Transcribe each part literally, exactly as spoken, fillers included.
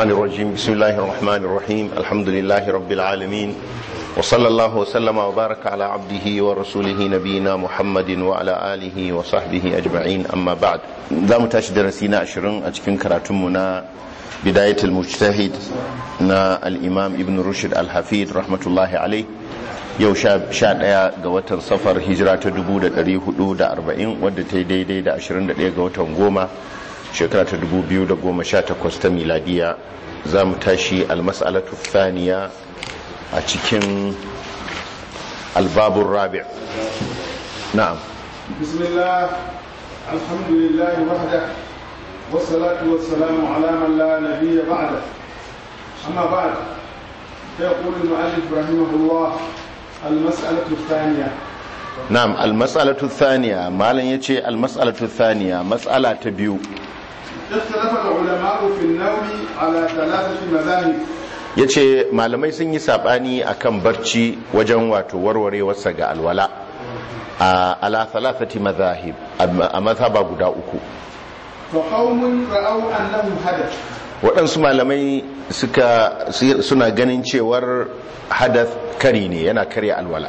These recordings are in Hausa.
الشيطان الرجيم بسم الله الرحمن الرحيم الحمد لله رب العالمين وصلى الله وسلم وبارك على عبده ورسوله نبينا محمد وعلى آله وصحبه أجمعين أما بعد دام تاش درسينا عشرين أتكين كراتمنا بداية المجتهد نا الإمام ابن رشد الحفيد رحمة الله عليه yau sha ɗaya ga watan safar hijira ta dubu da ɗari hudu da arba'in wadda ta yi daidai da ashirin da ɗaya ga watan goma shekara ta dubu biyu da goma sha takwas ta miladiya. za mu tashi almas'alatu thaniya a cikin albabun rabi'. na'am. bismillah alhamdulillah wahda wassalatu wassalamu ala man la nabiyya ba'da amma ba'd فيقول المؤلف رحمه الله المسألة الثانية. نعم المسألة الثانية ما لن يتشي المسألة الثانية مسألة تبيو. اختلف العلماء في النوم على ثلاثة مذاهب. yace malamai sun yi sabani akan barci wajen wato warware wasa ga alwala a ala thalathati madhahib a mazhaba guda uku. fa qaumun ra'aw annahu hadath. waɗansu malamai suka suna ganin cewar hadath kari ne yana karya alwala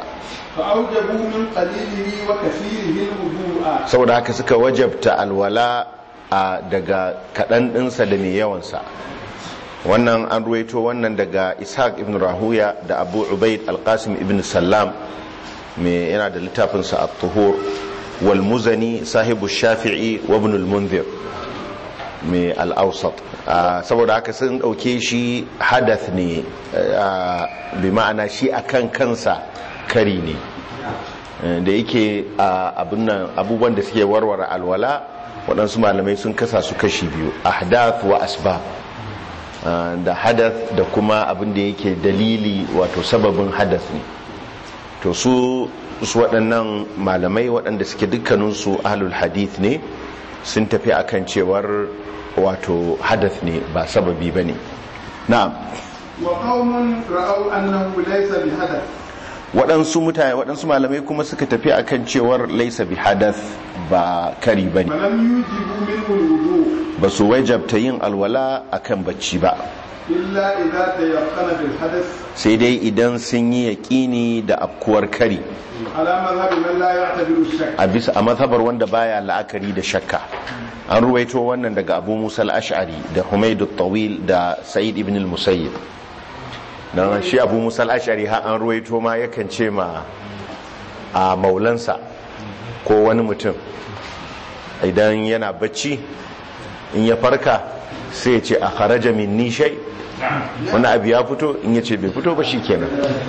saboda haka suka wajabta alwala a daga kaɗan ɗinsa da mai yawansa. wannan an ruwaito wannan daga ishaq ibn rahuya da abu ubaid alqasim ibn sallam mai yana da littafinsa at-tuhur wal muzani sahibu shafi'i wa ibn al-munzir mai al-awsat. saboda haka sun dauke shi hadath ne bi ma'ana shi akan kansa kari ne da yake abubuwan da suke warware alwala waɗansu malamai sun kasa su kashi biyu ahdath wa asbab da hadath da kuma abin da yake dalili wato sababin hadath ne. to su su waɗannan malamai waɗanda suke dukkaninsu ahlul hadith ne sun tafi akan cewar wato hadath ne ba sababi ba ne. na'am. wa qaumun ra'aw annahu laysa bi hadath. waɗansu mutane waɗansu malamai kuma suka tafi akan cewar laysa bi hadath ba kari bane. malam yujibu minhu alwudu. ba su wajabta yin alwala akan bacci ba. illa idza tayaqqana bil hadath. sai dai idan sun yi yaqini da afkuwar kari. ala madhhabi man la ya'tabiru shakk. a bisa a mazhabar wanda baya la'akari da shakka. an ruwaito wannan daga abu musa al-ash'ari da humaydu tawil da sa'id ibn al-musayyib. dan shi abu musa al-ash'ari ha an ruwaito ma yakan ce ma a maulansa ko wani mutum idan yana bacci in ya farka sai ya ce a kharaja minni shay, wani abu ya fito, in ya ce bai fito ba shikenan.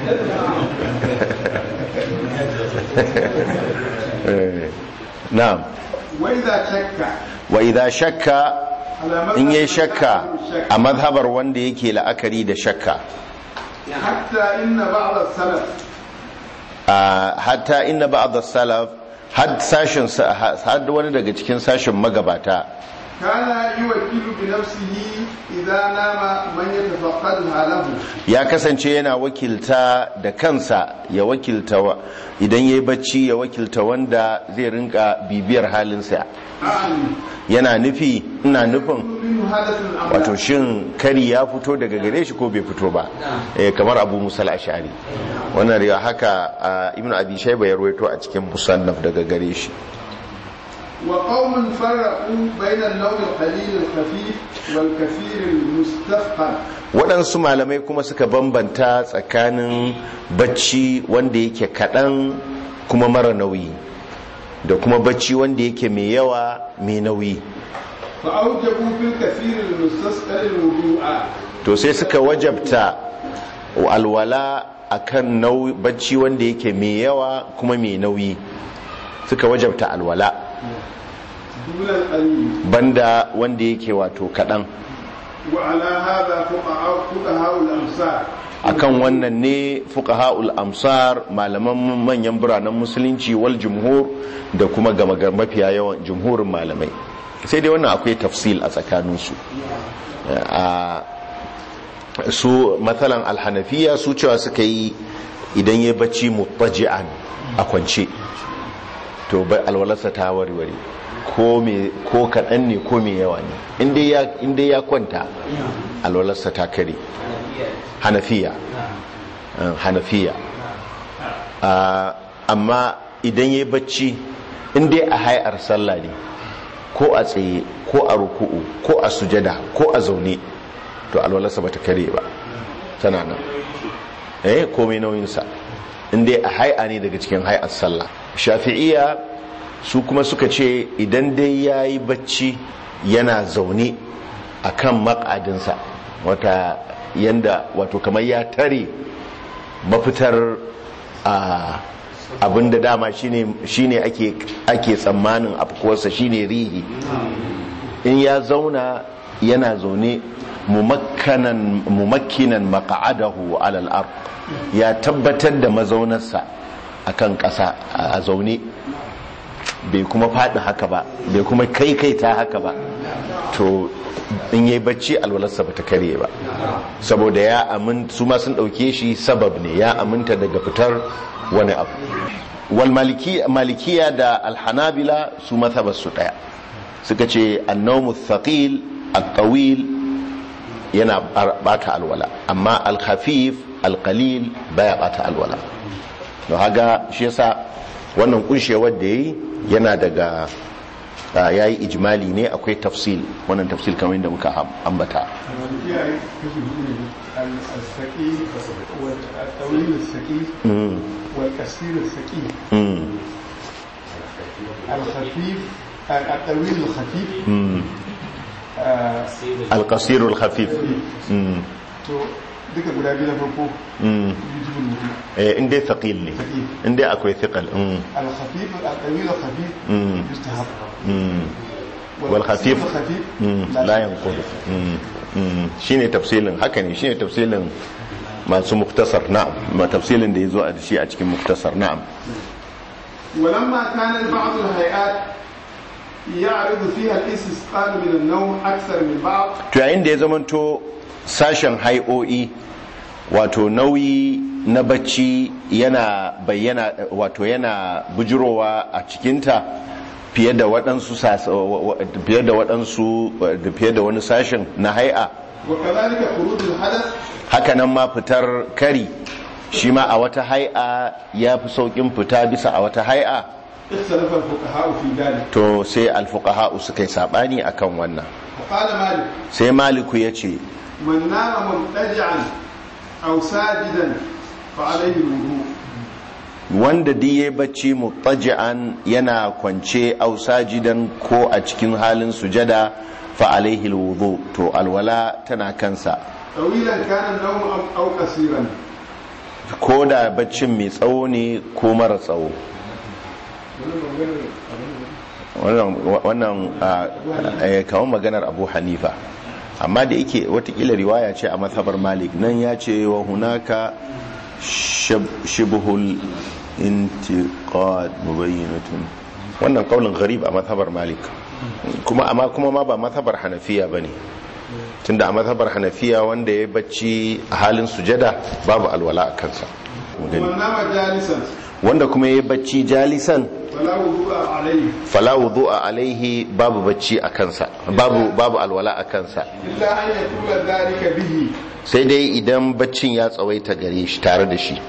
na'am. wa idza shakka wa idha shakka in yayi shakka a mazhabar wanda yake la'akari da shakka hatta inna ba'd as-salaf hatta inna ba'd as-salaf had sashin had wani daga cikin sashin magabata kana yuwakilu bi nafsihi idza nama man yatafaqqadu halahu. ya kasance yana wakilta da kansa ya wakilta idan yayi bacci ya wakilta wanda zai rinka bibiyar halinsa. yana nufi ina nufin wato shin kari ya fito daga gare shi ko bai fito ba. eh kamar abu musa al-ash'ari wannan riya haka ibnu abi shayba ya rawaito a cikin musannaf daga gare shi. wa qaumun farraqu bayna an-nawm al-qalil al-khafif wal-kathir al-mustafqal. waɗansu malamai kuma suka bambanta tsakanin bacci wanda yake kaɗan kuma mara nauyi da kuma bacci wanda yake mai yawa mai nauyi. fa'aujabu fil kathir al-mustasqal al-wudu'a. to sai suka wajabta alwala akan nauyi bacci wanda yake mai yawa kuma mai nauyi suka wajabta alwala banda wanda yake wato kadan. wa ala hadha fuqaha al-amsar. akan wannan ne fuqaha'ul amsar malaman manyan biranen musulunci wal jumhur da kuma gama mafiya yawan jumhurin malamai. sai dai wannan akwai tafsil a tsakaninsu. a su matsalan alhanafiya su cewa suka yi idan ya bacci mutaji'an a kwance to bai alwalarsa ta warware. ko me ko kaɗan ne ko me yawa ne inda ya kwanta alwalarsa ta kare. hanafiya hanafiya amma idan ya yi bacci inda a hayar sallah ne ko a tsaye ko a ruku'u ko a sujada ko a zaune to alwalarsa ba ta kare ba tana nan eh komai nauyinsa inda a haya ne daga cikin hayar sallah. Shafi'iyya su kuma suka ce idan dai ya yi bacci yana zaune a kan makadinsa wata yanda wato kamar ya tare mafitar abinda dama shine ake ake tsammanin afkuwarsa shine rihi, in ya zauna yana zaune mumakkanan mumakkinan maq'adahu ala al-ard ya tabbatar da mazaunarsa akan ƙasa a zaune bai kuma faɗi haka ba bai kuma kaikaita haka ba to in yayi bacci alwalarsa bata kare ba saboda ya amin su ma sun dauke shi sabab ne ya aminta daga fitar wani abu. Wal malikiya da alhanabila su mazhabar su daya suka ce annawmu thaqil at-tawil yana bata alwala amma al-khafif al-qalil baya bata alwala. don haga shi yasa wannan kunshewar da yayi yana daga yayi ijmali ne akwai tafsil wannan tafsil kamar yadda muka ambata. والكثير الثقيل الخفيف الطويل الخفيف القصير الخفيف to duka guda biyu na farko eh inda thaqil ne inda akwai thiqal al-khafif al-tawil al-khafif yustahab wal khafif la yanqud shine tafsilin haka ne shine tafsilin masu muktasar na'am ma tafsilin da yazo a shi a cikin muktasar na'am. ولما كان بعض الهيئات يعرض فيها الاستسقاء من النوم اكثر من بعض to yayin da ya zamanto sashen hai'o'i wato nauyi na bacci yana bayyana wato yana bujurowa a cikinta fiye da waɗansu fiye da waɗansu fiye da wani sashen na hai'a. وكذلك خروج الحدث hakanan ma fitar kari shi ma a wata hai'a ya fi saukin fita bisa a wata hai'a. اختلف الفقهاء في ذلك to sai alfuqaha suka yi sabani akan wannan. وقال مالك sai maliku yace من نام مضطجعا او ساجدا فعليه الوضوء wanda diye bacci muttaji'an yana kwance au sajidan ko a cikin halin sujada fa alaihi alwudu to alwala tana kansa. طويلا كان النوم او قصيرا ko da baccin mai tsawo ne ko mara tsawo. wannan kawon maganar Abu Hanifa amma da yake watakila riwaya ce a mazhabar Malik nan ya ce wa hunaka shibhul intiqad mubayyinatun wannan kaulin gharib a mazhabar Malik kuma amma kuma ma ba mazhabar Hanafiya bane tunda a mazhabar Hanafiya wanda ya bacci a halin sujada babu alwala a kansa wanda kuma ya bacci jalisan fala wudu'a alaihi babu bacci a kansa babu babu alwala a kansa sai dai idan baccin ya tsawaita gare shi tare da shi.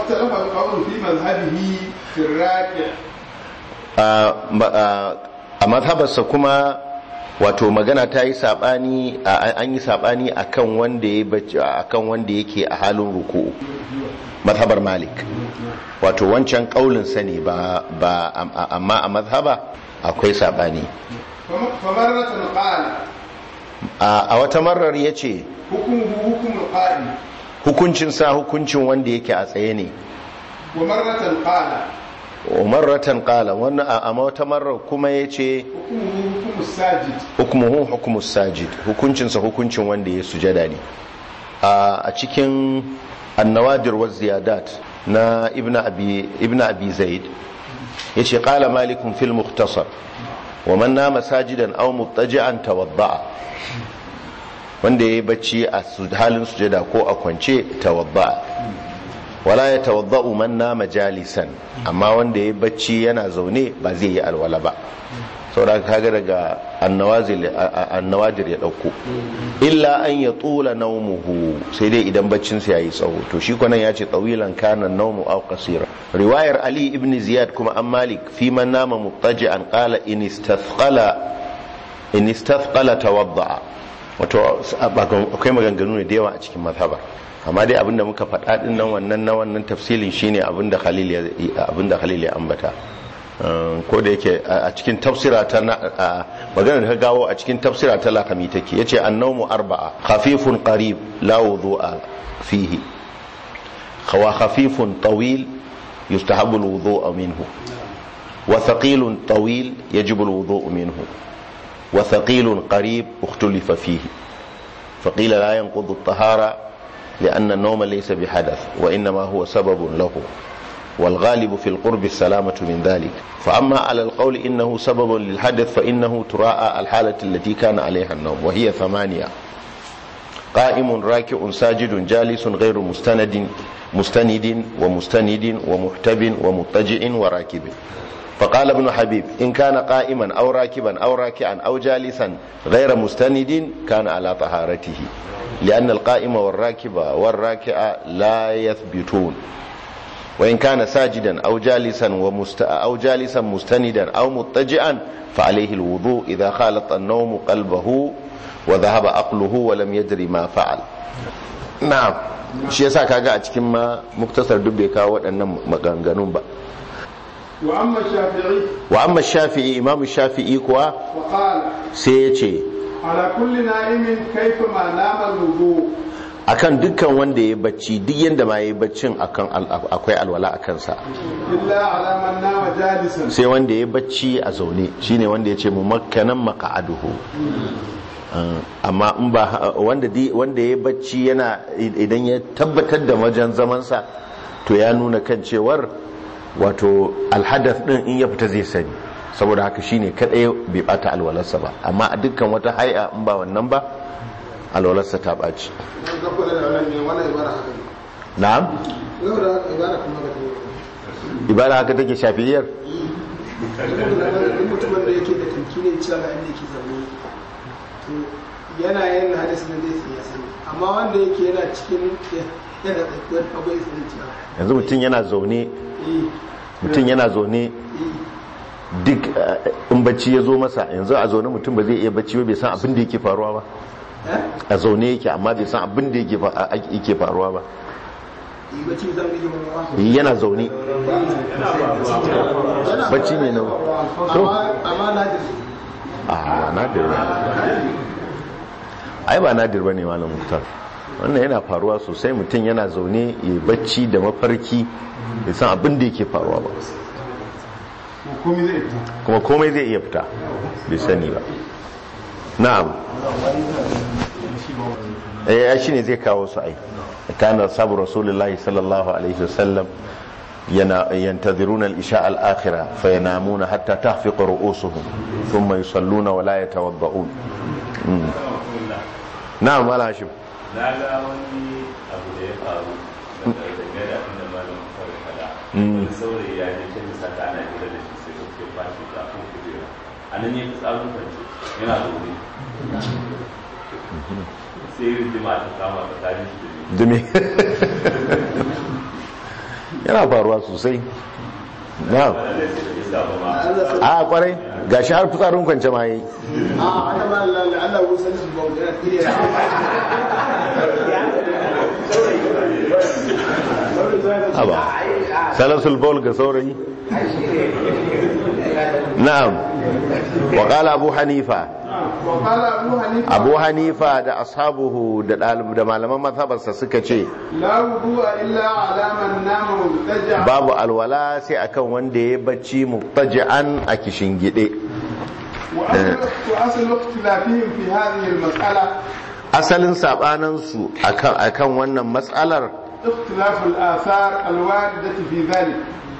a mazhabarsa kuma wato magana ta yi sabani an yi sabani akan wanda ya bacci akan wanda yake a halin ruku'u mazhabar Malik wato wancan kaulin sa ne ba ba amma a mazhaba akwai sabani. a wata marar yace hukuncin sa hukuncin wanda yake a tsaye ne. umarratan qala wannan a wata marar kuma yace hukumuhu hukumus sajid hukuncin sa hukuncin wanda ya sujada ne. a cikin annawadir wa ziyadat na ibn abi ibn abi zaid yace qala malikun fil mukhtasar wa man nama sajidan aw muttaji'an tawadda'a wanda yayi bacci a halin sujada ko a kwance tawadda'a wala yatawadda'u man nama jalisan amma wanda yayi bacci yana zaune ba zai yi alwala ba saboda kaga daga annawazil annawajir ya dauko illa an ya tula naumuhu sai dai idan baccin sa yayi tsawo to shi kuma ya ce tawilan kana naumu aw qasira riwayar ali ibn ziyad kuma an malik fi man nama muttaji'an qala in istathqala in istathqala tawadda wato akwai maganganu ne da yawa a cikin mazhaba amma dai abinda muka faɗa din nan wannan na wannan tafsilin shine abinda khalil ya abinda khalil ya ambata ko da yake a cikin tafsira ta magana da ka gawo a cikin tafsira ta lakami take yace annawmu arba'a khafifun qarib la wudu'a fihi wa khafifun tawil yustahabbu alwudu'u minhu wa thaqilun tawil yajibu alwudu'u minhu wa thaqilun qarib ukhtulifa fihi faqila la yanqudu at-tahara لأن النوم ليس بحدث وإنما هو سبب له والغالب في القرب السلامة من ذلك فأما على القول إنه سبب للحدث فإنه تراءى الحالة التي كان عليها النوم وهي ثمانية قائم راكع ساجد جالس غير مستند مستند ومستند ومحتب ومضطجع وراكب فقال ابن حبيب إن كان قائما أو راكبا أو راكعا أو جالسا غير مستند كان على طهارته لأن القائم والراكب والراكع لا يثبتون وإن كان ساجدا أو جالسا ومست أو جالسا مستندا أو مضطجعا فعليه الوضوء إذا خالط النوم قلبه وذهب عقله ولم يدري ما فعل. نعم shi yasa kaga a cikin ma muktasar dubbe kawo waɗannan maganganun ba. wa amma shafi'i wa amma shafi'i imam shafi'i kuwa sai ya ce ala kulli na'imin kaifa ma nama al-wudu akan dukkan wanda ya bacci duk yanda ma yayi baccin akan akwai alwala akan sa illa ala man nama jalisan sai wanda ya bacci a zaune shine wanda ya ce mumakkanan maq'aduhu amma in ba wanda wanda ya bacci yana idan ya tabbatar da wajen zaman sa to ya nuna kan cewar wato alhadath din in ya fita zai sani saboda haka shine kadai bai bata alwalarsa ba amma a dukkan wata hay'a in ba wannan ba alwalarsa ta baci na'am ibara haka take shafiyar mutumin da yake da tankine cewa ga inda yake zaune to yana yin hadisi da zai ya sani amma wanda yake yana cikin yana tsakiyar abai sai cewa yanzu mutum yana zaune mutum yana zaune duk in bacci ya zo masa yanzu a zaune mutum ba zai iya bacci ba bai san abin da yake faruwa ba a zaune yake amma bai san abin da yake faruwa ba yana zaune bacci ne nan to a nadir ai ba nadir ba ne malam muktar wannan yana faruwa sosai mutum yana zaune ya bacci da mafarki bai san abin da yake faruwa ba kuma komai zai iya fita bai sani ba na'am eh shi ne zai kawo su ai kana sabu rasulullahi sallallahu alaihi wasallam yana yantaziruna al-isha al-akhirah fa yanamuna hatta tahfiq ru'usuhum thumma yusalluna wa la yatawadda'un na'am wala hashim naga wani abu da ya faru dangane da abin da malamin kawai kada wani saurayi ya je kin sa ta ana gida da shi sai ke fashi da kan kujera anan ne tsarin kwance yana zaune sai rijima ta kama ta tare shi dumi yana faruwa sosai na'am a kwarai gashi har fitsarin kwance ma yi a ana ma Allah ko san shi ba da kire haba salasul bawl ga saurayi na'am wa qala abu hanifa abu hanifa da ashabuhu da da malaman mazhabarsa suka ce babu alwala sai akan wanda ya bacci mubtaji'an a kishingide asalin sabanan su akan akan wannan matsalar ikhtilaful athar alwaridati fi dhalik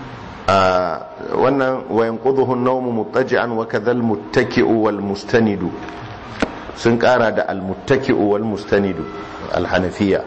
wannan wayan quduhu an-nawm muttaji'an wa kadhal muttaki'u wal mustanidu sun kara da al muttaki'u wal mustanidu al hanafiya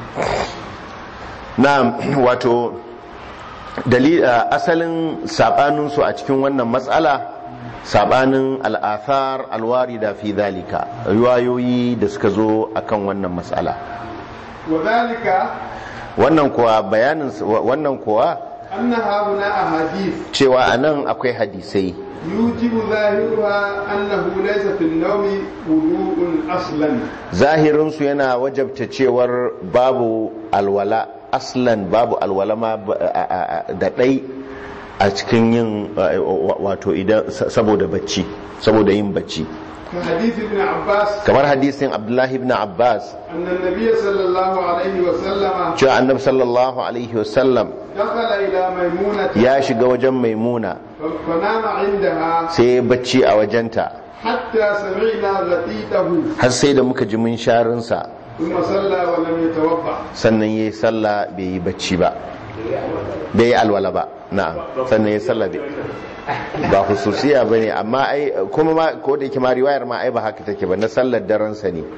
na'am wato dalil asalin sabanin su a cikin wannan matsala sabanin al'athar alwarida fi dhalika riwayoyi da suka zo akan wannan mas'ala وذلك wannan kuwa bayanin wannan kuwa أن هؤلاء أحاديث cewa anan akwai hadisai يوجب ظاهرها أنه ليس في النوم وضوء أصلا zahirin su yana wajabta cewar babu alwala aslan babu alwala ma da dai a cikin yin wato idan saboda bacci saboda yin bacci كحديث ابن عباس kamar hadisin Abdullahi ibn Abbas أن النبي صلى الله عليه وسلم cewa annabi sallallahu alaihi wasallam دخل إلى ميمونة ya shiga wajen maimuna فنام عندها sai ya bacci a wajenta حتى سمعنا غطيته har sai da muka ji munsharinsa ثم صلى ولم يتوضأ sannan ya yi sallah bai yi bacci ba bai yi alwala ba na'am sannan ya yi sallah bai ba hususiya ba ne amma ai kuma ma ko da yake ma riwayar ma ai ba haka take ba na sallar daren sa ne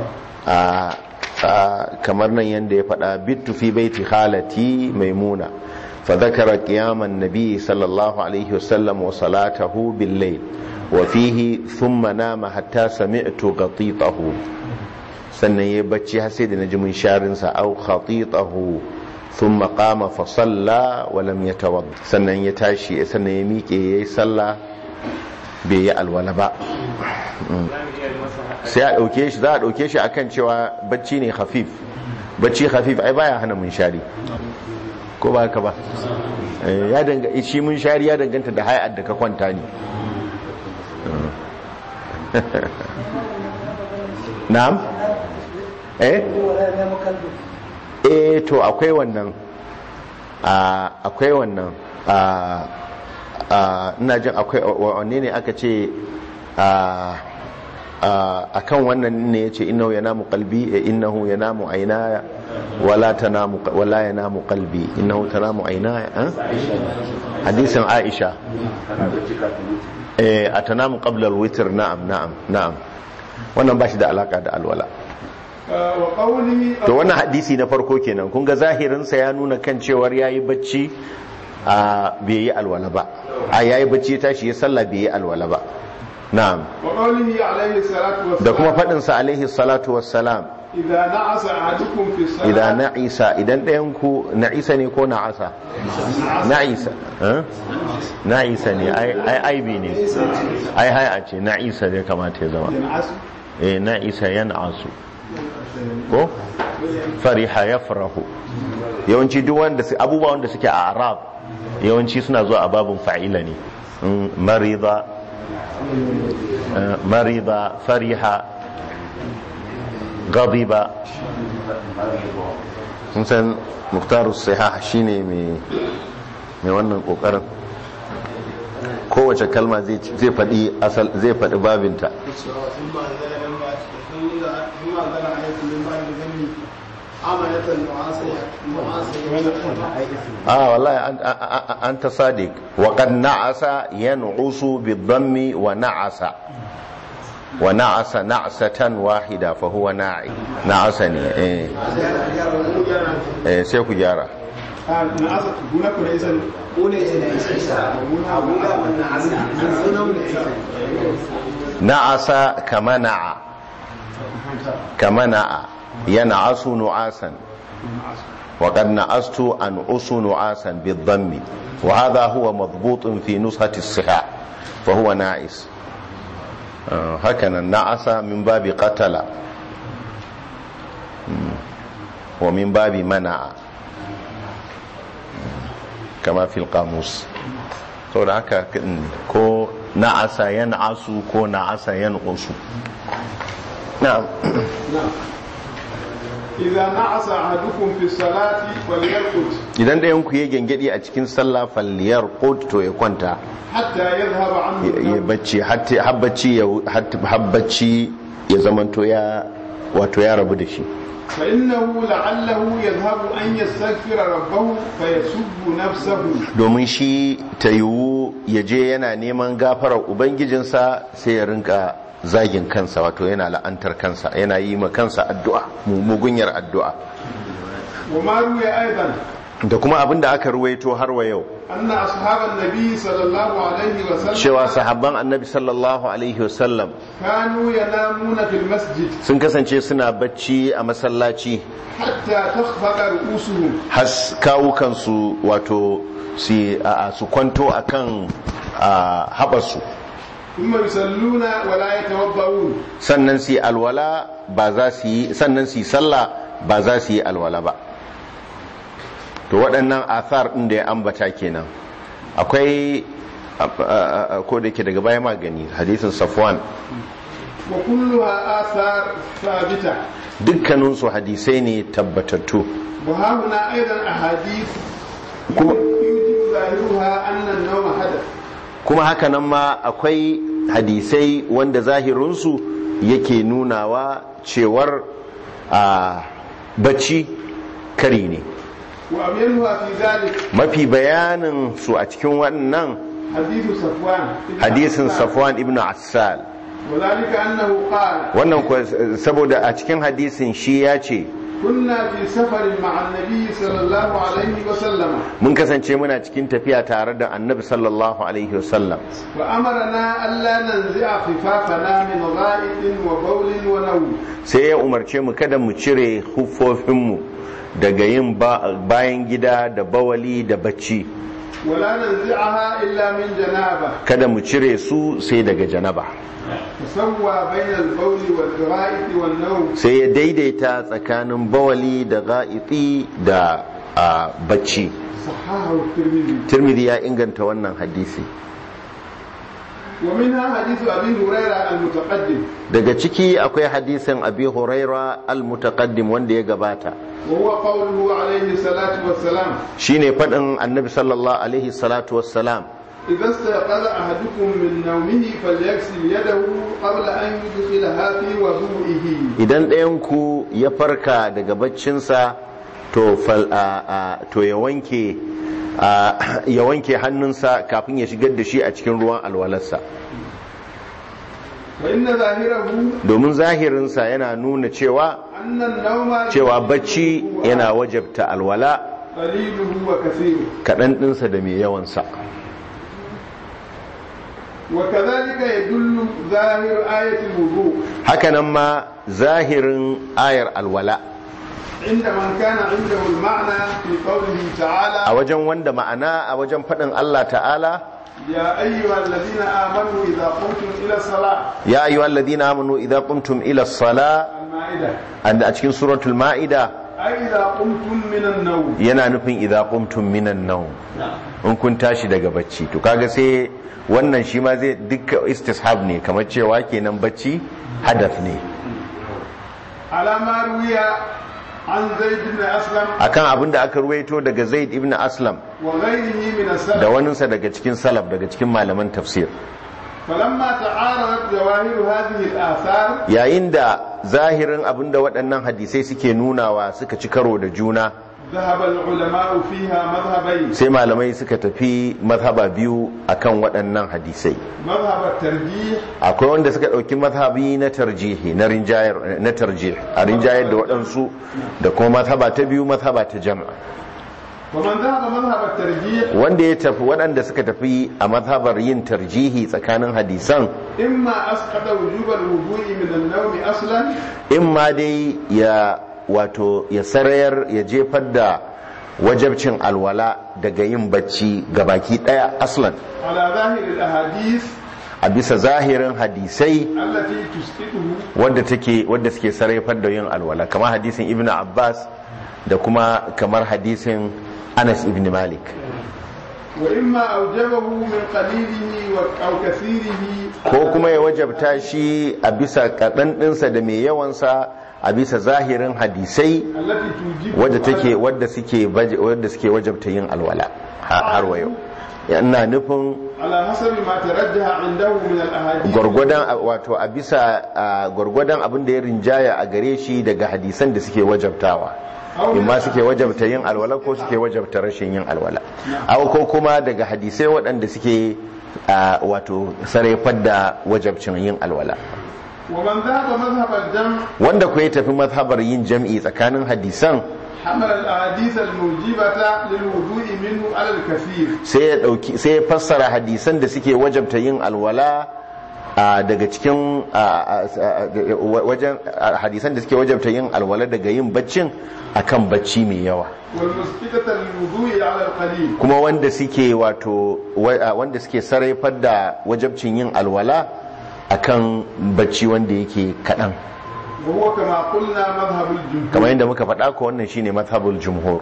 a kamar nan yanda ya faɗa bittu fi baiti khalati maimuna fa dhakara qiyaman nabi sallallahu alaihi wasallam wa salatahu bil layl wa fihi thumma nama hatta sami'tu qatitahu sannan ya bacci har sai da naji mun sharin sa au khatitahu thumma qama fa salla wa lam yatawadda sannan ya tashi sannan ya miƙe yayi sallah bai yi alwala ba sai a dauke shi za a dauke shi akan cewa bacci ne khafif bacci khafif ai baya hana mun shari ko ba haka ba ya danga shi mun shari ya danganta da hay'ar da ka kwanta ne na'am eh eh to akwai wannan akwai wannan ina jin akwai wanne ne aka ce a kan wannan ne ya ce innahu yanamu qalbi innahu yanamu aynaya wala tanamu wala yanamu qalbi innahu tanamu aynaya hadisin Aisha eh atanamu qabla al-witr na'am na'am na'am wannan ba shi da alaka da alwala to wannan hadisi na farko kenan kun ga zahirinsa ya nuna kan cewar yayi bacci a bai yi alwala ba a yayi bacci ya tashi ya sallah bai yi alwala ba na'am da kuma fadin sa alaihi salatu wassalam idan na'asa ahadukum fi salati idan na'isa idan ɗayan ku na'isa ne ko na'asa na'isa na'isa ne ai ai aibi ne ai hai a ce na'isa ne kamata ya zama eh na'isa yan'asu ko fariha yafrahu yawanci duk wanda su abubuwa wanda suke a arab yawanci suna zuwa a babun fa'ila ne marida marida fariha ghadiba sun san muktarus sihah shine mai mai wannan kokarin kowace kalma zai zai fadi asal zai fadi babinta ah wallahi anta sadiq wa qad na'asa yan'usu bid-dhammi wa na'asa wa na'asa na'satan wahida fa huwa na'i na'asa ne eh eh sai ku gyara na'asa guna ku da isa gune isa na'asa kama na'a kama na'a yan'asu nu'asan wa qad na'astu an usu nu'asan bid-dhammi wa hadha huwa madbutun fi nuskhati as-sihah fa huwa na'is hakanan na'asa min babi qatala wa min babi mana'a kama fil qamus saboda haka ko na'asa yan'asu ko na'asa yanqusu na'am idan na'asa ahadukum fi salati falyarqut idan da yanku ya gengedi a cikin sallah falyarqut to ya kwanta hatta yadhhaba anhu ya bacci hatta habbaci ya habbaci ya zamanto ya wato ya rabu da shi fa innahu la'allahu yadhhabu an yastaghfira rabbahu fa yasubbu nafsahu domin shi tayu yaje yana neman gafarar ubangijinsa sai ya rinka zagin kansa wato yana la'antar kansa yana yi ma kansa addu'a mugunyar addu'a wa ma ruya aidan da kuma abin da aka ruwaito har wa yau أن أصحاب النبي صلى الله عليه وسلم cewa sahabban annabi sallallahu alaihi wasallam كانوا ينامون في المسجد sun kasance suna bacci a masallaci حتى تخفق رؤوسهم has kawukansu wato su a- su kwanto akan a, haɓarsu ثم يصلون ولا يتوضؤون sannan su yi alwala ba za su yi sannan su yi sallah ba za su yi alwala ba to waɗannan athar ɗin da ya ambata kenan akwai a- a- a- ko da ke daga baya magani hadisin safwan وكلها آثار ثابتة dukkaninsu hadisai ne tabbatattu وها هنا أيضا أحاديث كم- يوجب ظاهرها أن النوم حدث kuma haka nan ma akwai hadisai wanda zahirinsu yake nunawa cewar a bacci kari ne وأمينها في ذلك mafi bayanin su a cikin wannan حديث صفوان hadisin safwan ibn assal وذلك أنه قال wannan kuwa saboda a cikin hadisin shi ya ce كنا في سفر مع النبي صلى الله عليه وسلم mun kasance muna cikin tafiya tare da annabi sallallahu alaihi wasallam وأمرنا ألا ننزع خفافنا من غائط وبول ونوم sai ya umarce mu kada mu cire huffofinmu daga yin ba- bayan gida da bawali da bacci ولا ننزعها إلا من جنابة kada mu cire su sai daga janaba فسوى بين البول والغائط والنوم sai ya daidaita tsakanin bawali da ga'iti da a, bacci صححه الترمذي tirmidhi ya inganta wannan hadisi ومنها حديث أبي هريرة المتقدم daga ciki akwai hadisin abi huraira al-mutaqaddim wanda ya gabata وهو قوله عليه الصلاة والسلام shine fadin annabi sallallahu alaihi salatu wassalam إذا استيقظ أحدكم من نومه فليغسل يده قبل أن يدخلها في وضوئه idan ɗayan ku ya farka daga baccinsa to fal a, a, to ya wanke a, ya wanke hannunsa kafin ya shigar da shi a cikin ruwan alwalarsa فإن ظاهره domin zahirinsa yana nuna cewa أن النوم cewa bacci yana wajabta alwala قليله وكثيره kaɗan ɗinsa da mai yawansa وكذلك يدل ظاهر آية الوضوء hakanan ma zahirin ayar alwala عند من كان عنده المعنى في قوله a تعالى wajen wanda ma'ana a wajen faɗin Allah ta'ala يا أيها الذين آمنوا إذا قمتم إلى الصلاة ya ayyuhal ladina amanu idza qumtum ila as-sala المائدة a cikin suratul ma'ida أي إذا قمتم من النوم yana nufin idza qumtum minan nawm in kun tashi daga bacci to kaga sai wannan shi ma zai dukkan istishab ne kamar cewa kenan bacci hadath ne على ما روي عن زيد بن أسلم akan abin da aka ruwaito daga Zaid ibn Aslam وغيره من السلف da waninsa daga cikin salaf daga cikin malaman tafsir فلما تعارضت ظواهر هذه الآثار yayin da zahirin abin da waɗannan hadisai suke nunawa suka ci karo da juna ذهب العلماء فيها مذهبين sai malamai suka tafi mazhaba biyu akan waɗannan hadisai مذهب الترجيح akwai wanda suka ɗauki mazhabi na tarjihi na rinjayar na tarjih a rinjayar da waɗansu da kuma mazhaba ta biyu mazhaba ta jama'a ومن ذهب مذهب الترجيح wanda ya tafi waɗanda suka tafi a mazhabar yin tarjihi tsakanin hadisan إما أسقط وجوب الوضوء من النوم أصلا in ma dai ya wato ya sarayar ya jefar da wajabcin alwala daga yin bacci gabaki ɗaya aslan على ظاهر الأحاديث a bisa zahirin hadisai التي تسقطه wadda take wadda suke sarrafar da yin alwala kamar hadisin ibnu abbas da kuma kamar hadisin anas ibn malik وإما أوجبه من قليله أو كثيره ko kuma ya wajabta shi a bisa kaɗan ɗinsa da mai yawansa a bisa zahirin hadisai التي توجب wadda take wadda suke wadda suke wajabta yin alwala har wa yau ina nufin على حسب ما ترجح عنده من الأحاديث gwargwadon wato a bisa gwargwadon abin da ya rinjaya a gare shi daga hadisan da suke wajabtawa imma suke wajabta yin alwala ko suke wajabta rashin yin alwala aw ko kuma daga hadisai waɗanda suke wato sarrafar da wajabcin yin alwala ومن ذهب مذهب الجمع wanda ku ya tafi mazhabar yin jam'i tsakanin hadisan حمل الأحاديث الموجبة للوضوء منه على الكثير sai ya dauki sai ya fassara hadisan da suke wajabta yin alwala daga cikin wajen hadisan da suke wajabta yin alwala daga yin baccin akan bacci mai yawa kuma wanda suke wato wanda suke sarrafar da wajabcin yin alwala akan bacci wanda yake kadan kamar yadda muka faɗa ko wannan shine mazhabul jumhur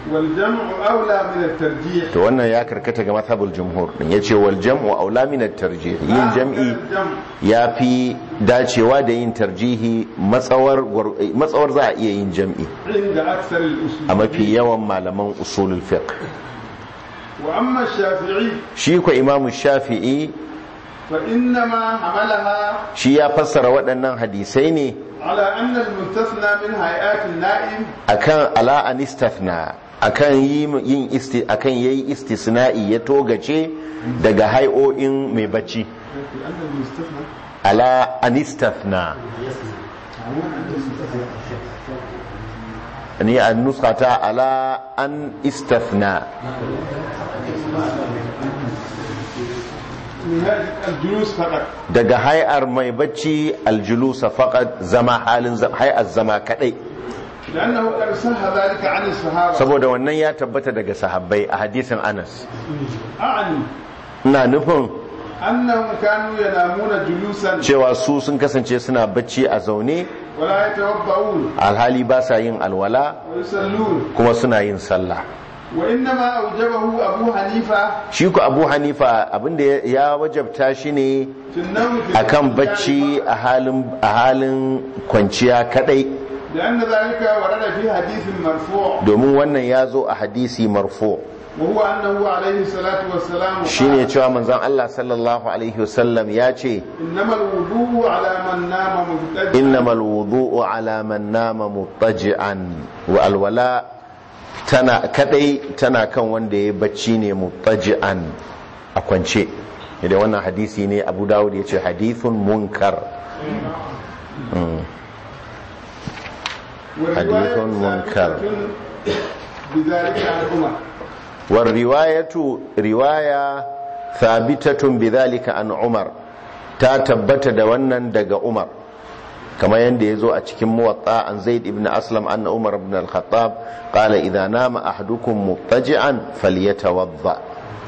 to wannan ya karkata ga mazhabul jumhur din yace wal jam'u aula min at-tarjih yin jam'i yafi dacewa da yin tarjihi matsawar matsawar za a iya yin jam'i a mafi yawan malaman usulul fiqh wa amma shafi'i shi ko imamu shafi'i fa inna ma hamalaha shi ya fassara waɗannan hadisai ne ala anna al-mustathna min hay'atin na'im akan ala anistathna akan yin isti akan yayi istisna'i ya togace daga hay'o'in mai bacci ala anistathna ni an nuskata ala an istathna daga hay'ar mai bacci aljulusa faqat zama halin hay'ar zama kadai saboda wannan ya tabbata daga sahabbai a hadisin Anas ina nufin annahum kanu yanamuna julusan cewa su sun kasance suna bacci a zaune wala yatawabba'un alhali ba sa yin alwala kuma suna yin sallah wa inna ma aujabahu abu hanifa shi ku abu hanifa abinda ya wajabta shi ne akan bacci a halin a halin kwanciya kadai dan zalika warada fi hadithin marfu' domin wannan ya zo a hadisi marfu' wa huwa annahu alayhi salatu wassalam shine cewa manzon Allah sallallahu alaihi wasallam ya ce innamal wudu'u ala man nama muttaji'an innamal wudu'u ala man nama muttaji'an wa alwala tana kadai tana kan wanda ya bacci ne muttaji'an a kwance idan wannan hadisi ne Abu Dawud ya ce hadithun munkar hadithun munkar war riwayatu riwaya thabitatun bidhalika an Umar ta tabbata da wannan daga Umar كما يندي يزو أتكم موطأ عن زيد بن أسلم أن عمر بن الخطاب قال إذا نام أحدكم مضطجعا فليتوضأ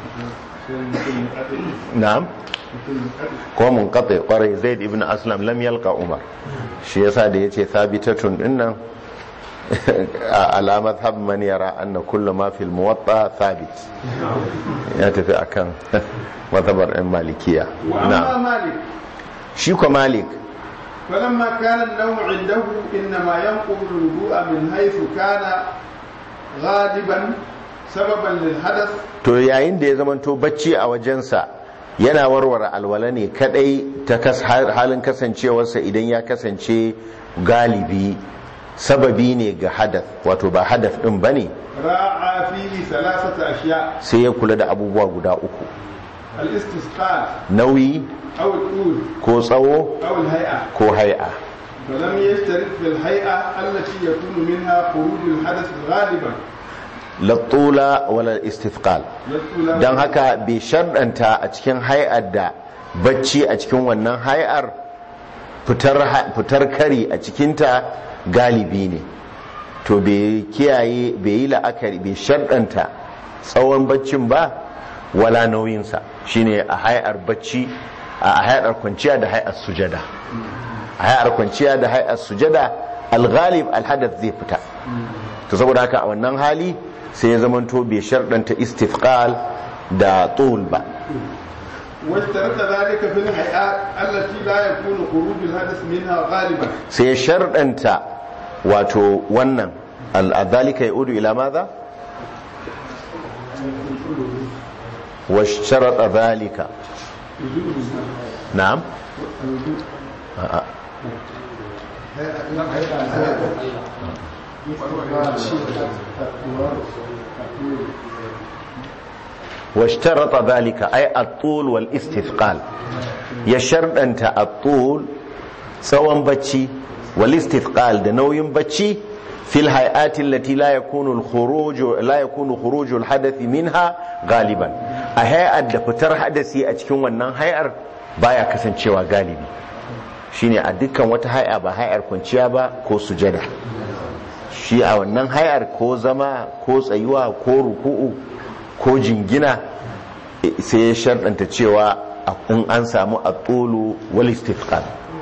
نعم هو منقطع قري زيد بن أسلم لم يلقى عمر شيء صادي يتي ثابتة إن على مذهب من يرى أن كل ما في الموطأ ثابت يتفي أكان مذهب المالكية نعم مالك شيكو مالك فلما كان النوم عنده إنما ينقض الوضوء من حيث كان غالبا سببا للحدث to yayin da ya zamanto bacci a wajensa yana warware alwala ne kadai ta halin kasancewarsa idan ya kasance galibi sababi ne ga hadath wato ba hadath din bane ra'a fihi thalathata ashya sai ya kula da abubuwa guda uku al-istisqa nauyi أو الطول ko tsawo أو الهيئة ko hay'a فلم يشترط في الهيئة التي يكون منها خروج الحدث غالبا la tula wala istifqal dan haka bai sharɗanta a cikin hay'ar da bacci a cikin wannan hay'ar fitar fitar kari a cikinta galibi ne to bai kiyaye bai yi la'akari bai sharɗanta tsawon baccin ba wala nauyinsa shine a hay'ar bacci a hayar kwanciya da hayar sujada a hayar kwanciya da hayar sujada al-ghalib al-hadath zai fita to saboda haka a wannan hali sai ya zamanto bai sharɗanta istifqal da tul ba واشترط ذلك في الهيئات التي لا يكون خروج الحدث منها غالبا sai ya sharɗanta wato wannan al-dhalika yaudu ila madha واشترط ذلك نعم آه. واشترط ذلك أي الطول والاستثقال يشرط أنت الطول سواء بچي والاستثقال ده نوين بچي في الهيئات التي لا يكون الخروج لا يكون خروج الحدث منها غالبا a hay'ar da fitar hadasi a cikin wannan hay'ar baya kasancewa galibi shine a dukkan wata hay'a ba hay'ar kwanciya ba ko sujada shi a wannan hay'ar ko zama ko tsayuwa ko ruku'u ko jingina sai ya sharɗanta cewa in an samu at-tulu wal istifqal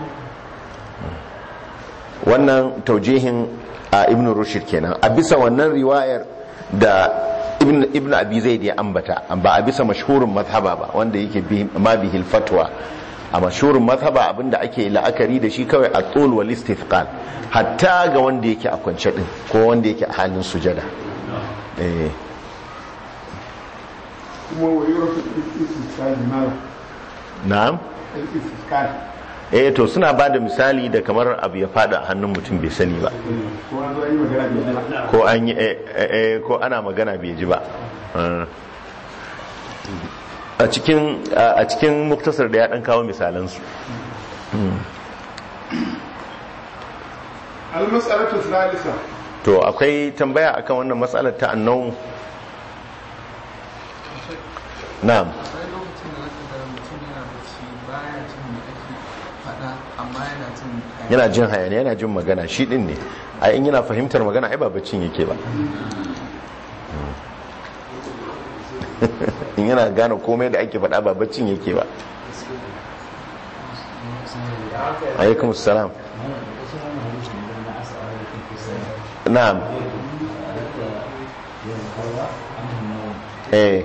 wannan taujihin a ibn rushd kenan a bisa wannan riwayar da ibn ibn abi zaid ya ambata ba a bisa mashhurin mazhaba ba wanda yake ma bihil fatwa a mashhurin mazhaba abinda ake la'akari da shi kawai at-tul wal istifqal hatta ga wanda yake a kwance din ko wanda yake a halin sujada eh kuma wayar istifqal ma na'am istifqal eh to suna ba da misali da kamar abu ya fada a hannun mutum bai sani ba ko an yi ko ana magana bai ji ba a cikin a cikin muktasar da ya dan kawo misalansu al-mas'alatu thalitha to akwai tambaya akan wannan matsalar ta annau na'am yana jin hayaniya yana jin magana shi din ne a in yana fahimtar magana ai ba baccin yake ba in yana gane komai da ake faɗa ba baccin yake ba alaikum salam na'am eh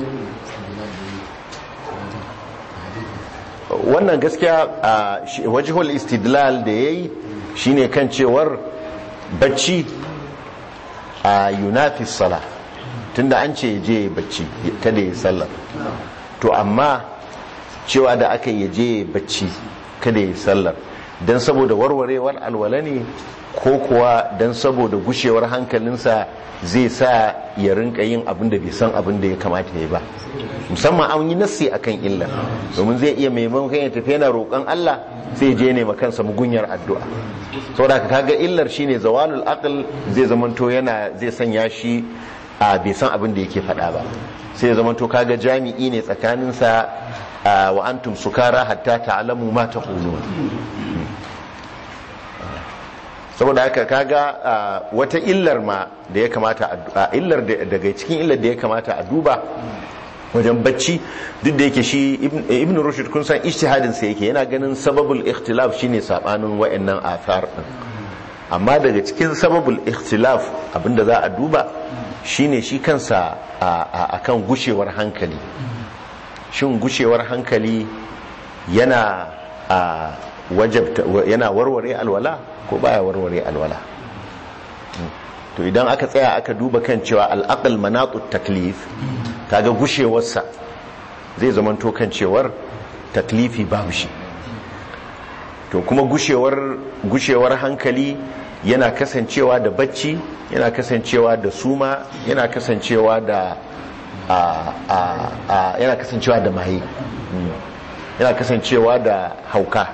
wannan gaskiya a wajhul istidlal da yayi shine kan cewar bacci a yunafi salah tunda an ce je bacci kada ya sallar to amma cewa da aka yi je bacci kada ya sallar dan saboda warwarewar alwala ne ko kuwa dan saboda gushewar hankalinsa zai sa ya rinka yin abin da bai san abin da ya kamata ya ba musamman an yi nassi akan illa domin zai iya maimakon ya tafi yana roƙon Allah sai je ne makansa mugunyar addu'a saboda kaga illar shine zawalul aql zai zamanto yana zai sanya shi a bai san abin da yake faɗa ba sai zamanto kaga jami'i ne tsakanin sa wa antum sukara hatta ta'lamu ma taqulun saboda haka kaga wata illar ma da ya kamata a illar daga cikin illar da ya kamata a duba wajen bacci duk da yake shi ibn rushd kun san ijtihadin sa yake yana ganin sababul ikhtilaf shine sabanin wayannan athar din amma daga cikin sababul ikhtilaf abinda za a duba shine shi kansa akan gushewar hankali shin gushewar hankali yana wajabta yana warware alwala ko baya warware alwala to idan aka tsaya aka duba kan cewa al-aql manatut taklif kaga gushewarsa zai zamanto kan cewar taklifi babu shi to kuma gushewar gushewar hankali yana kasancewa da bacci yana kasancewa da suma yana kasancewa da a a a yana kasancewa da maye yana kasancewa da hauka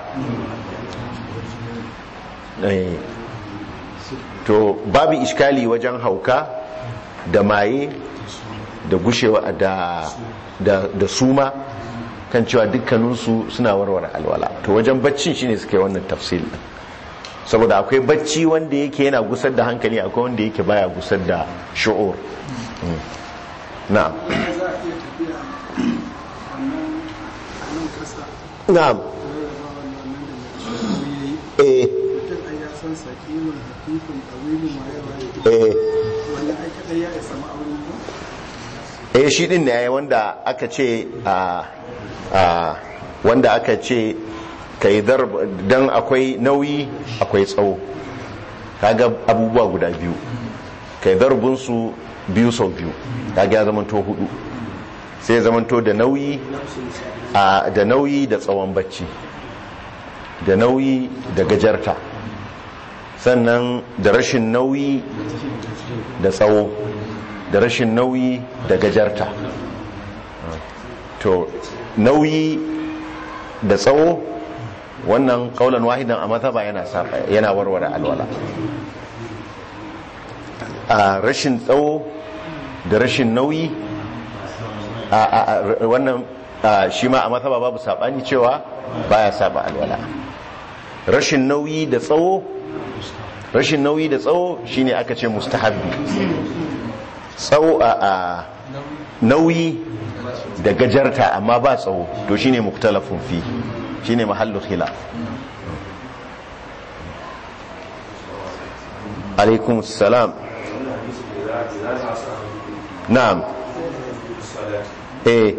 to babu iskali wajen hauka da maye da gushewa da da da suma kan cewa dukkaninsu suna warware alwala to wajen baccin shine suka yi wannan tafsil din saboda akwai bacci wanda yake yana gusar da hankali akwai wanda yake baya gusar da shu'ur na'am na'am eh eh eh shi din ne wanda aka ce a wanda aka ce kai dan akwai nauyi akwai tsawo kaga abubuwa guda biyu kai darbin su biyu sau biyu kaga ya zamanto hudu sai ya zamanto da nauyi a da nauyi da tsawon bacci da nauyi da gajarta sannan da rashin nauyi da tsawo da rashin nauyi da gajarta to nauyi da tsawo wannan kaulan wahidan a mazhaba yana yana warware alwala a rashin tsawo da rashin nauyi a wannan shi ma a mazhaba babu sabani cewa baya saba alwala. Rashin nauyi da tsawo rashin nauyi da tsawo shine aka ce mustahabbi. Tsawo a nauyi da gajarta amma ba tsawo to shine muktalafun fi, shine mahallu khilaf. alaikum salam. na'am eh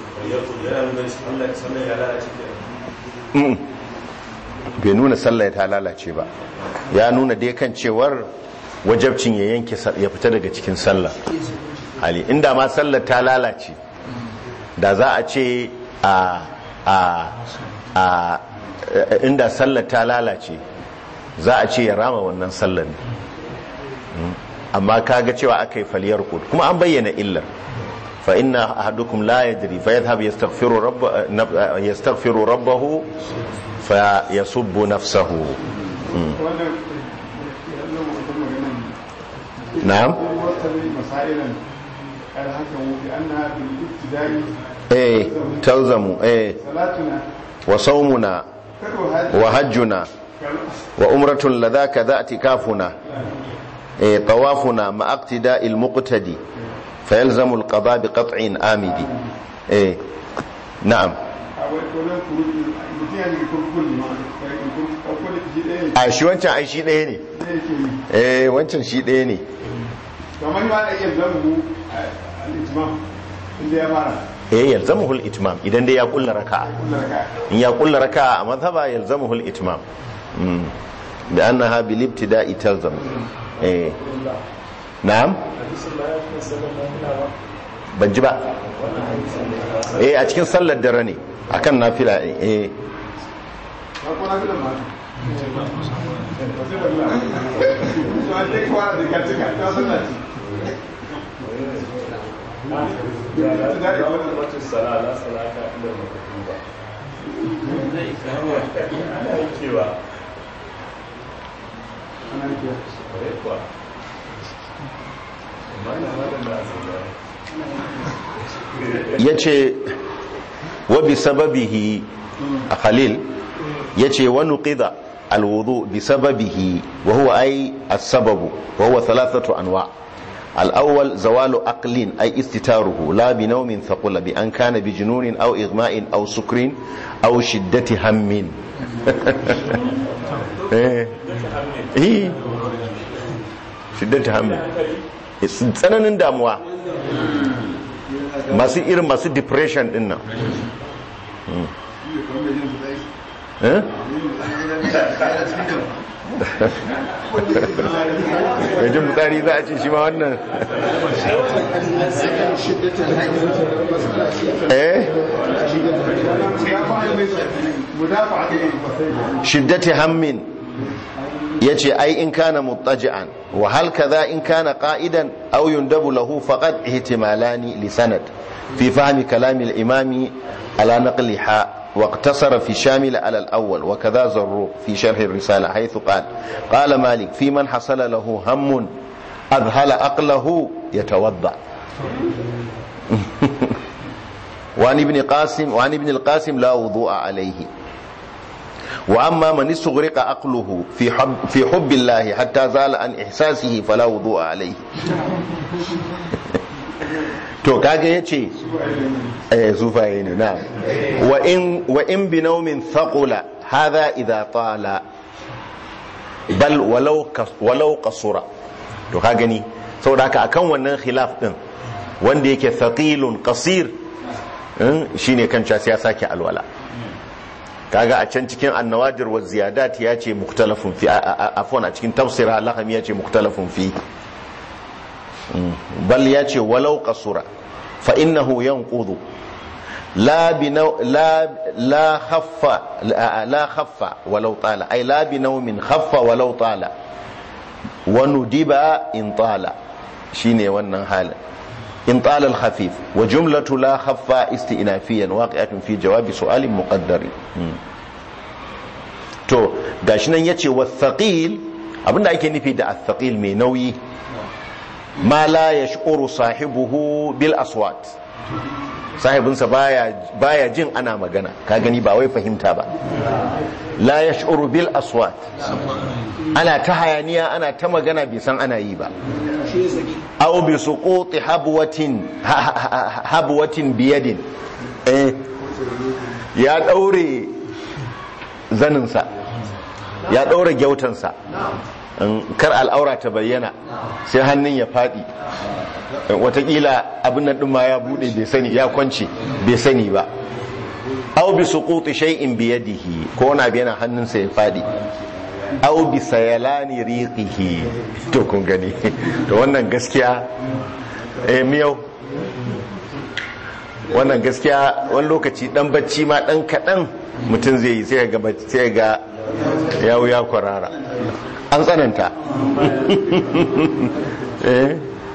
bai nuna sallah ta lalace ba, ya nuna dai kan cewar wajabcin ya yanke ya fita daga cikin sallah. ali inda ma sallar ta lalace da za a ce a a a inda sallar ta lalace za a ce ya rama wannan sallar ne, amma kaga cewa aka yi faliyar kud kuma an bayyana illar. fa inna ahadukum la yadri fa yadhhab yastaghfiru rabbahu yastaghfiru rabbahu fa yasubbu nafsahu. na'am eh talzamu eh wa sawmuna wa hajjuna wa umratun ladhaka dha'tikafuna eh tawafuna ma aqtida'il muqtadi فيلزم القضاء بقطع آمدي ايه نعم a shi wancan ai shi ɗaya ne eh wancan shi ɗaya ne kamar ba da yalzamu al-itmam inda ya fara eh yalzamuhu al-itmam idan dai ya kulla raka'a in ya kulla raka'a a mazhaba yalzamuhu al-itmam da annaha bil ibtida'i talzam eh na'am ban ji ba eh a cikin sallar dare ne akan nafila eh ya ce wa bi sababihi a khalil ya ce wa nuqida alwudu bi sababihi wa huwa ay as-sababu wa huwa thalathatu anwa al-awwal zawalu aqlin ay istitaruhu la bi nawmin thaqula bi an kana bi jununin aw igma'in aw sukrin aw shiddati hammin eh shiddati hammin tsananin damuwa masu irin masu depression din nan yajin mutsari za a ce shi ma wannan eh shiddati hammin yace ai in kana muttaji'an wa hal kadha in kana qa'idan aw yundabu lahu faqad ihtimalani li sanad fi fahmi kalam al-imami ala naqliha واقتصر في شامل على الأول وكذا زروق في شرح الرسالة حيث قال قال مالك في من حصل له هم أذهل أقله يتوضأ وعن ابن قاسم وعن ابن القاسم لا وضوء عليه وأما من استغرق عقله في حب في حب الله حتى زال عن إحساسه فلا وضوء عليه. to kaga yace eh zufaye ne na wa in wa in bi nawmin thaqula hadha idha tala bal walau walau qasura. to kaga ni saboda haka akan wannan khilaf din wanda yake thaqilun qasir shine kan cewa sai ya sake alwala. kaga a can cikin annawadir wa ziyadat yace mukhtalafun fi afwan a cikin tafsira lahami yace mukhtalafun fi bal yace walau qasura fa innahu yanqudu la binaw la la khaffa la khaffa walau tala ay la binawmin khaffa walau tala wa nudiba in tala shine wannan halin in tala al khafif wa jumlatu la khaffa istinafiyan waqi'atun fi jawabi su'alin muqaddar. to gashi nan yace wathaqil abinda ake nufi da athaqil mai nauyi ma la yash'uru sahibuhu bil aswat, sahibinsa baya baya jin ana magana, ka gani ba wai fahimta ba. La yash'uru bil aswat, ana ta hayaniya ana ta magana bai san ana yi ba. Aw bi suquti habwatin habwatin biyadin, eh ya daure zaninsa, ya daure gyautansa, kar al'aura ta bayyana sai hannun ya fadi, watakila abin nan din ma ya bude bai sani, ya kwance bai sani ba. Aw bi suquti shay'in bi yadihi, ko wani abu yana hannunsa ya fadi. Aw bi sayalani riqihi, to kun gani to wannan gaskiya eh miyau, wannan gaskiya wani lokaci dan bacci ma dan kadan mutum zai yi sai ga sai ga yawo ya kwarara, an tsananta. eh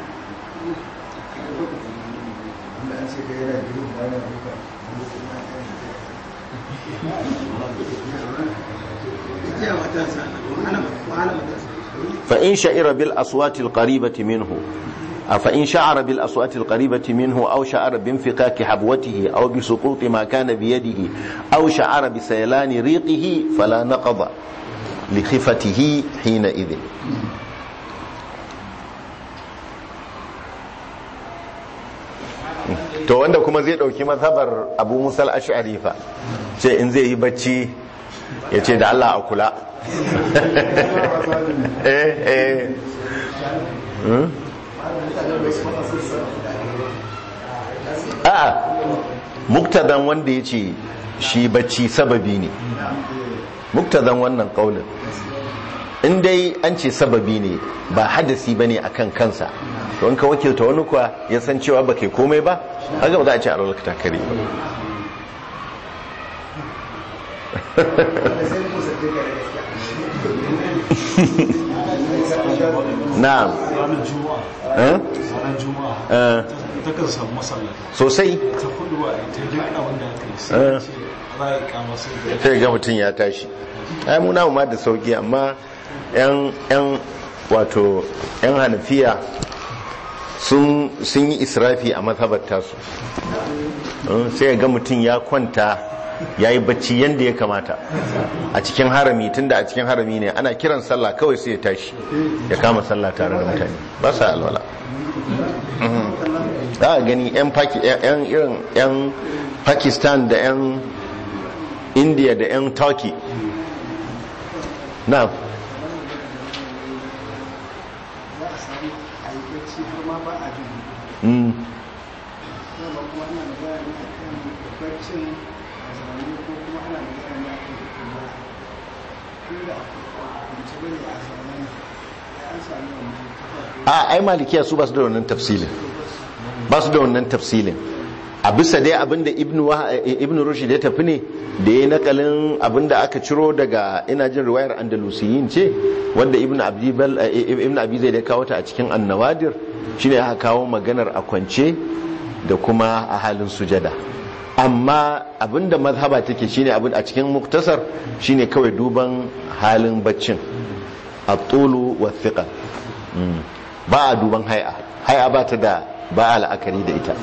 فإن شعر بالأصوات القريبة منه فإن شعر بالأصوات القريبة منه أو شعر بانفكاك حبوته أو بسقوط ما كان بيده أو شعر بسيلان ريقه فلا نقض لخفته حينئذ. to wanda kuma zai dauki mazhabar Abu Musa al-Ash'ari fa, ce in zai yi bacci ya ce da Allah a kula. eh eh a'a muktadan wanda ya ce shi bacci sababi ne, muktadan wannan kaulin in dai an ce sababi ne ba hadasi bane akan kansa, to in ka wakilta wani kuwa ya san cewa ba kai komai ba, haka ba za a ce a lalata kare ba. na'am eh eh takan samu masallata sosai, ta kudu ba ta duk abin da aka yi sai ce za a kama sai sai ga mutum ya tashi. ai mu namu ma da sauki, amma yan yan wato yan Hanafiya sun sun yi israfi a mazhabar tasu. sai ga mutum ya kwanta ya yi bacci yadda ya kamata a cikin harami, tunda a cikin harami ne ana kiran sallah kawai sai ya tashi ya kama sallah tare da mutane, ba sa alwala. za a gani yan irin yan Pakistan da yan India da yan Turkey na mm. a ai malikiya su ba su da wannan tafsilin, ba su da wannan tafsilin a bisa dai abinda ibnu ibnu rushd ya tafi ne da yayin nakalin abinda aka ciro daga ina jin riwayar andalusiyin ce wanda ibnu abdi bal ibnu abi zai da kawo ta a cikin an-nawadir, shine aka kawo maganar a kwance da kuma a halin sujada. amma abinda mazhaba take shine abin a cikin muktasar shine kawai duban halin baccin, at-tulu wa thiqal, ba a duban hai'a, hai'a ba ta da ba a la'akari da ita.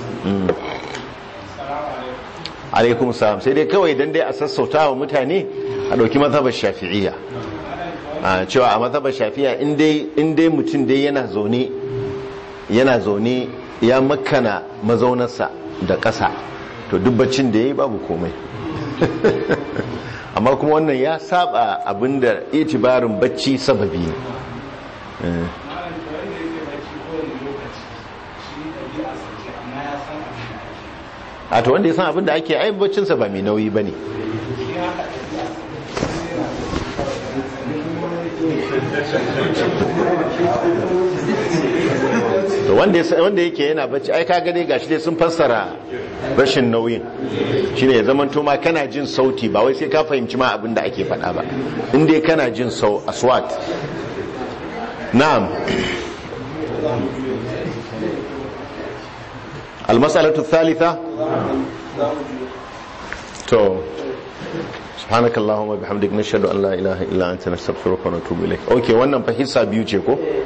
alaikum salam, sai dai kawai dan dai a sassauta wa mutane a dauki mazhabar shafi'iyya, cewa a mazhabar shafi'iyya in dai mutum dai yana zaune yana zaune ya makana mazaunarsa da ƙasa, to dubbacin da yayi babu komai. amma kuma wannan ya saba abinda itibarin bacci sababi ne. a to wanda ya san abin da ake ai baccinsa ba mai nauyi ba ne. to wanda yake yana bacci ai ka gane gashi dai sun fassara rashin nauyin shine ya zaman to ma kana jin sauti, ba wai sai ka fahimci ma abin da ake faɗa ba, in dai kana jin sau aswat. na'am. المسألة الثالثة تو سبحانك اللهم وبحمدك نشهد أن لا إله إلا أنت نستغفرك ونتوب إليك. أوكي wannan fa hissa biyu ce ko